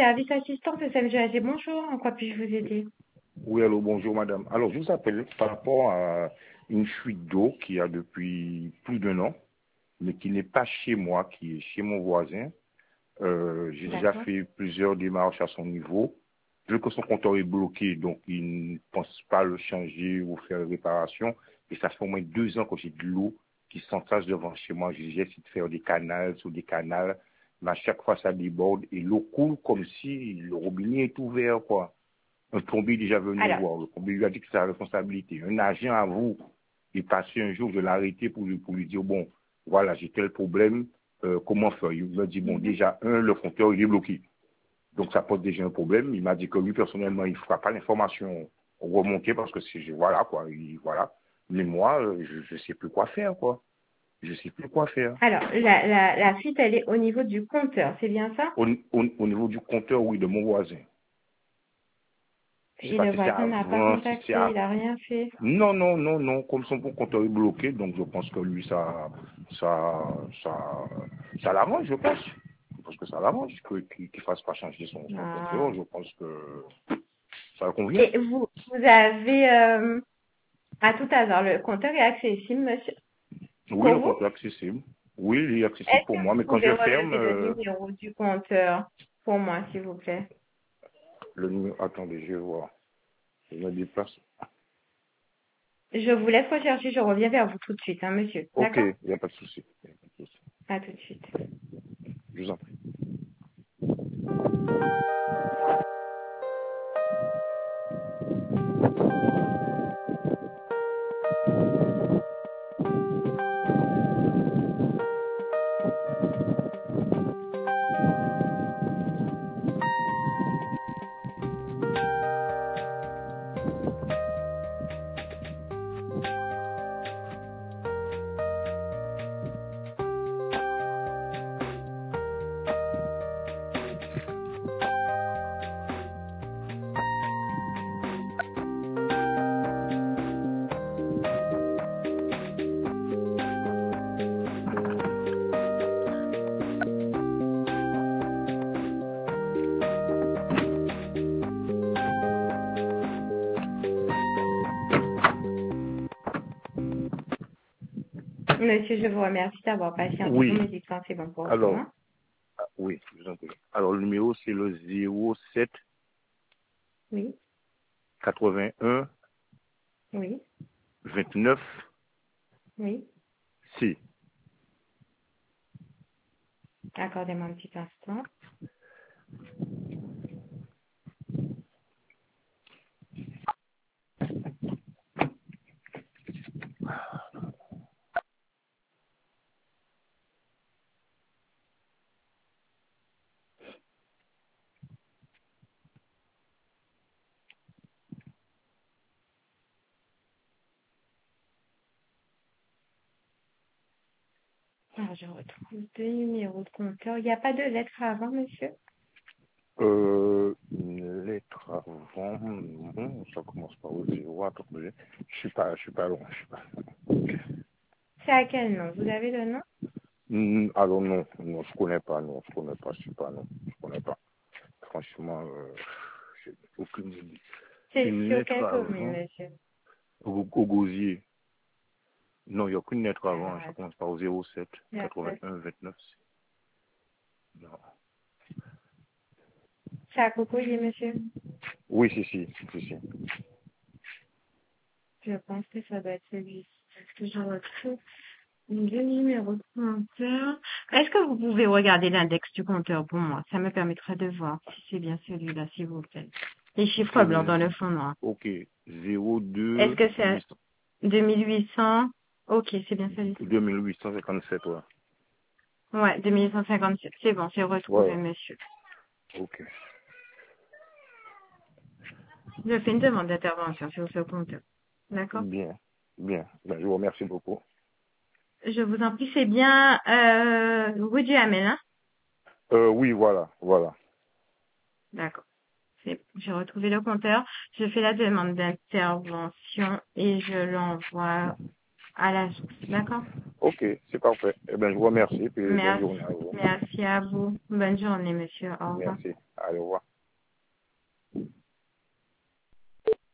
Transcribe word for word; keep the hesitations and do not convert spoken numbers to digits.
service assistance S M G A G. Bonjour, en quoi puis-je vous aider? Oui, allô, bonjour madame. Alors, je vous appelle par rapport à une fuite d'eau qui a depuis plus d'un an, mais qui n'est pas chez moi, qui est chez mon voisin. Euh, j'ai déjà D'accord. fait plusieurs démarches à son niveau. Vu que son compteur est bloqué, donc il ne pense pas le changer ou faire réparation. Et ça fait au moins deux ans que j'ai de l'eau qui s'entasse devant chez moi. J'ai essayé de faire des canals sur des canals, mais à chaque fois ça déborde et l'eau coule comme si le robinet est ouvert, quoi. Un plombier est déjà venu Alors, voir. Le plombier lui a dit que c'est sa responsabilité. Un agent à vous est passé un jour de l'arrêter pour lui, pour lui dire, bon, voilà, j'ai tel problème, euh, comment faire? Il m'a dit, bon, mhm. déjà, un, le compteur, il est bloqué. Donc, ça pose déjà un problème. Il m'a dit que lui, personnellement, il ne fera pas l'information remontée parce que c'est, voilà, quoi, il, voilà. Mais moi, euh, je ne sais plus quoi faire, quoi. Je ne sais plus quoi faire. Alors, la, la, la fuite, elle est au niveau du compteur, c'est bien ça? Au, au, au niveau du compteur, oui, de mon voisin. Je ne sais Et pas le si c'est voisin n'a pas avant, si c'est contacté, il après. n'a rien fait. Non, non, non, non. Comme son compteur est bloqué, donc je pense que lui, ça, ça, ça, ça l'arrange, je pense. Je pense que ça l'arrange, que- qu'il ne fasse pas changer son, son Ah. compteur. Je pense que ça le convient. Et vous, vous avez, euh, à tout hasard, le compteur est accessible, monsieur, Oui, pour le vous? compteur est accessible. Oui, il est accessible Est-ce pour que moi, vous mais quand pouvez je ferme, relever le euh, numéro du compteur pour moi, s'il vous plaît? le numéro, attendez, je vais voir. Je me déplace. Je vous laisse rechercher, je reviens vers vous tout de suite, hein, monsieur. Ok, D'accord? il n'y a pas de souci. Il n'y a pas de souci. À tout de suite. Je vous en prie. Monsieur, je vous remercie d'avoir patienté. Vous Oui, me dites quand c'est bon pour vous, alors, hein? ah, oui, je vous en prie. Alors, le numéro, c'est le zéro sept Oui, quatre-vingt-un oui, vingt-neuf oui. C. Accordez-moi un petit instant. Alors, je retrouve deux numéros de compteur. Il n'y a pas de lettre avant, monsieur? Euh, une lettre avant, non, ça commence par le zéro, attendez, je suis pas, je suis pas loin, je suis pas. C'est à quel nom? Vous avez le nom? Hmm, alors non, non, je connais pas, non, je connais pas, je suis pas, non, je connais pas. Franchement, euh, j'ai aucune idée. C'est Une sur lettre quelle commune, avant, monsieur? au, au gosier. Non, il n'y a aucune lettre avant, ça Alors, commence par zéro sept il n'y a pas. quatre-vingt-un vingt-neuf. Non. C'est à Cocoyer, monsieur? Oui, si, si, si, si. Je pense que ça doit être celui-ci. Parce que je retrouve deux numéros de compteur. Est-ce que vous pouvez regarder l'index du compteur pour moi? Ça me permettra de voir si c'est bien celui-là, s'il vous plaît. Les chiffres C'est blancs le, dans le fond noir. ok, Est-ce zéro deux que c'est huit cents deux mille huit cents? Ok, c'est bien celui-ci. deux mille huit cent cinquante-sept, ouais. Ouais, deux mille cent cinquante-sept. C'est bon, c'est Ouais, retrouvé, ouais. monsieur. Ok. Je fais une demande d'intervention sur ce compteur. D'accord? Bien, bien. Ben, je vous remercie beaucoup. Je vous en prie, c'est bien euh, rue du Hamel, hein? Euh, oui, voilà, voilà. D'accord. C'est- J'ai retrouvé le compteur. Je fais la demande d'intervention et je l'envoie à la source. D'accord? Ok, c'est parfait. Eh bien, je vous remercie et bonne Merci. journée à vous. Merci à vous. Bonne journée, monsieur. Au revoir. Merci. Allez. Allez, au revoir.